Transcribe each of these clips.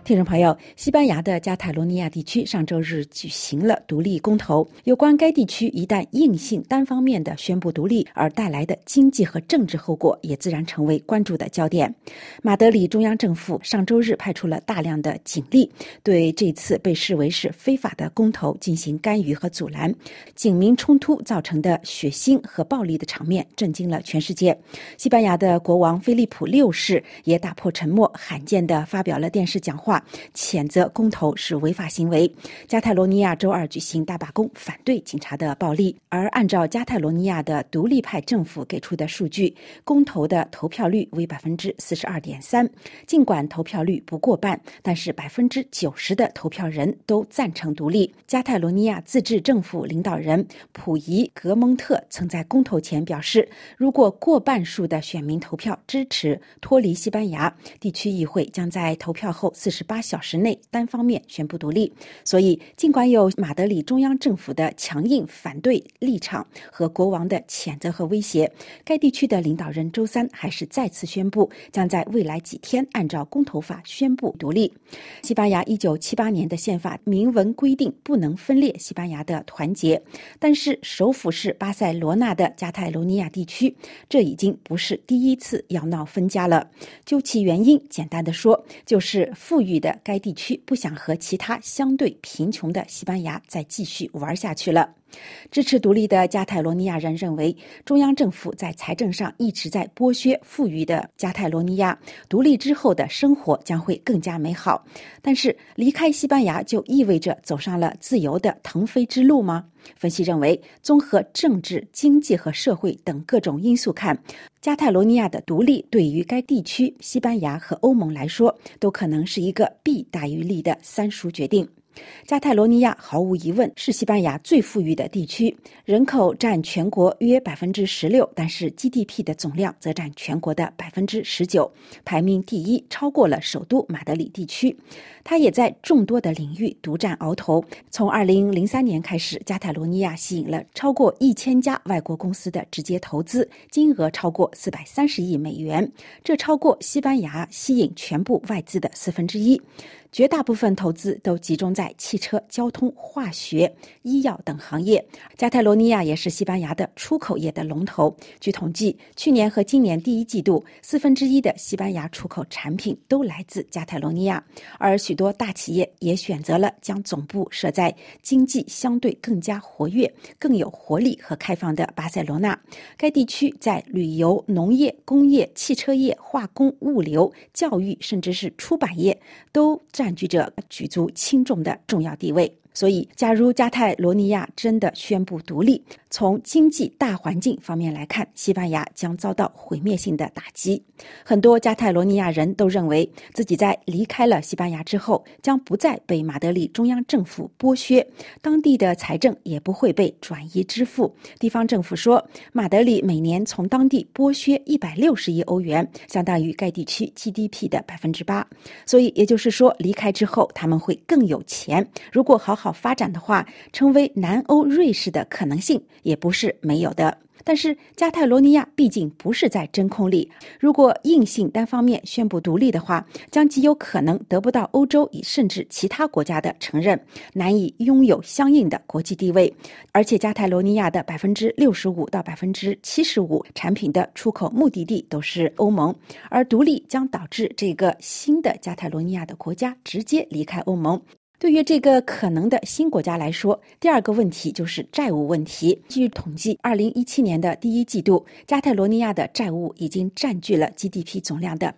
听众朋友，西班牙的加泰罗尼亚地区上周日举行了独立公投，有关该地区一旦硬性单方面的宣布独立而带来的经济和政治后果，也自然成为关注的焦点。马德里中央政府上周日派出了大量的警力，对这次被视为是非法的公投进行干预和阻拦。警民冲突造成的血腥和暴力的场面震惊了全世界。西班牙的国王菲利普六世也打破沉默，罕见地发表了电视讲话，谴责公投是违法行为。加泰罗尼亚周二举行大罢工，反对警察的暴力。而按照加泰罗尼亚的独立派政府给出的数据，公投的投票率为 42.3%。尽管投票率不过半，但是 90% 的投票人都赞成独立。加泰罗尼亚自治政府领导人普伊格蒙特曾在公投前表示，如果过半数的选民投票支持脱离西班牙，地区议会将在投票后48小时内单方面宣布独立。所以尽管有马德里中央政府的强硬反对立场和国王的谴责和威胁，该地区的领导人周三还是再次宣布将在未来几天按照公投法宣布独立。西班牙1978年的宪法明文规定不能分裂西班牙的团结，但是首府是巴塞罗那的加泰罗尼亚地区，这已经不是第一次要闹分家了。究其原因，简单的说，就是富裕的该地区不想和其他相对贫穷的西班牙再继续玩下去了。支持独立的加泰罗尼亚人认为，中央政府在财政上一直在剥削富裕的加泰罗尼亚，独立之后的生活将会更加美好。但是离开西班牙就意味着走上了自由的腾飞之路吗？分析认为，综合政治、经济和社会等各种因素看，加泰罗尼亚的独立对于该地区、西班牙和欧盟来说，都可能是一个弊大于利的三输决定。加泰罗尼亚毫无疑问是西班牙最富裕的地区，人口占全国约 16%， 但是 GDP 的总量则占全国的 19%， 排名第一，超过了首都马德里地区。它也在众多的领域独占鳌头。从2003年开始，加泰罗尼亚吸引了超过1000家外国公司的直接投资，金额超过430亿美元，这超过西班牙吸引全部外资的1/4。绝大部分投资都集中在汽车、交通、化学、医药等行业。加泰罗尼亚也是西班牙的出口业的龙头。据统计，去年和今年第一季度1/4的西班牙出口产品都来自加泰罗尼亚，而许多大企业也选择了将总部设在经济相对更加活跃、更有活力和开放的巴塞罗那。该地区在旅游、农业、工业、汽车业、化工、物流、教育甚至是出版业都占据着举足轻重的重要地位。所以假如加泰罗尼亚真的宣布独立，从经济大环境方面来看，西班牙将遭到毁灭性的打击。很多加泰罗尼亚人都认为自己在离开了西班牙之后，将不再被马德里中央政府剥削，当地的财政也不会被转移支付。地方政府说，马德里每年从当地剥削160亿欧元，相当于该地区 GDP 的 8%。所以也就是说，离开之后他们会更有钱，如果好好发展的话，成为南欧瑞士的可能性也不是没有的。但是加泰罗尼亚毕竟不是在真空里，如果硬性单方面宣布独立的话，将极有可能得不到欧洲甚至其他国家的承认，难以拥有相应的国际地位。而且加泰罗尼亚的 65% 到 75% 产品的出口目的地都是欧盟，而独立将导致这个新的加泰罗尼亚的国家直接离开欧盟。对于这个可能的新国家来说，第二个问题就是债务问题。据统计，2017年的第一季度，加泰罗尼亚的债务已经占据了 GDP 总量的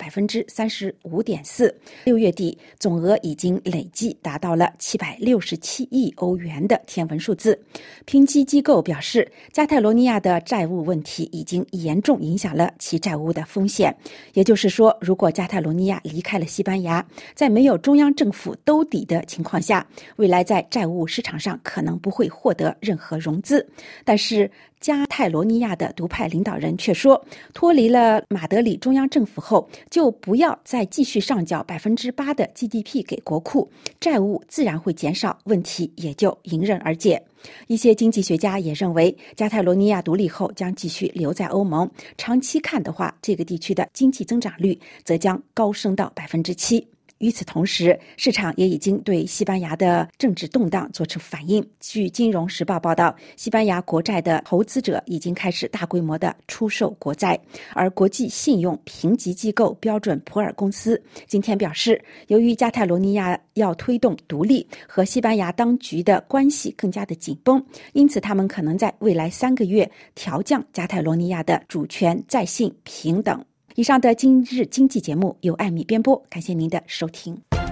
35.4%。6月底，总额已经累计达到了767亿欧元的天文数字。评级机构表示，加泰罗尼亚的债务问题已经严重影响了其债务的风险。也就是说，如果加泰罗尼亚离开了西班牙，在没有中央政府兜底的情况下，未来在债务市场上可能不会获得任何融资。但是加泰罗尼亚的独派领导人却说，脱离了马德里中央政府后，就不要再继续上缴 8% 的 GDP 给国库，债务自然会减少，问题也就迎刃而解。一些经济学家也认为，加泰罗尼亚独立后将继续留在欧盟，长期看的话，这个地区的经济增长率则将高升到 7%。 与此同时，市场也已经对西班牙的政治动荡做出反应。据《金融时报》报道，西班牙国债的投资者已经开始大规模的出售国债，而国际信用评级机构标准普尔公司今天表示，由于加泰罗尼亚要推动独立，和西班牙当局的关系更加的紧绷，因此他们可能在未来3个月调降加泰罗尼亚的主权、在信、平等。以上的今日经济节目由艾米编播，感谢您的收听。